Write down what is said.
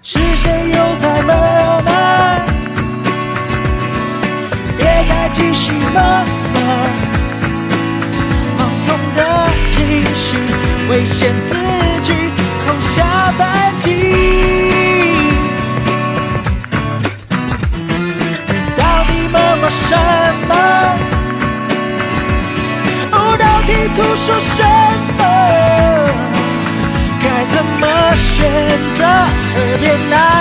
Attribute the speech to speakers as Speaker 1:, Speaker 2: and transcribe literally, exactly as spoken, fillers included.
Speaker 1: 是谁又在默默？别再继续默默，盲从的情绪，危险字句，空下半径。到底默默什么？哦，到底图说什么？该怎么选择？耳边那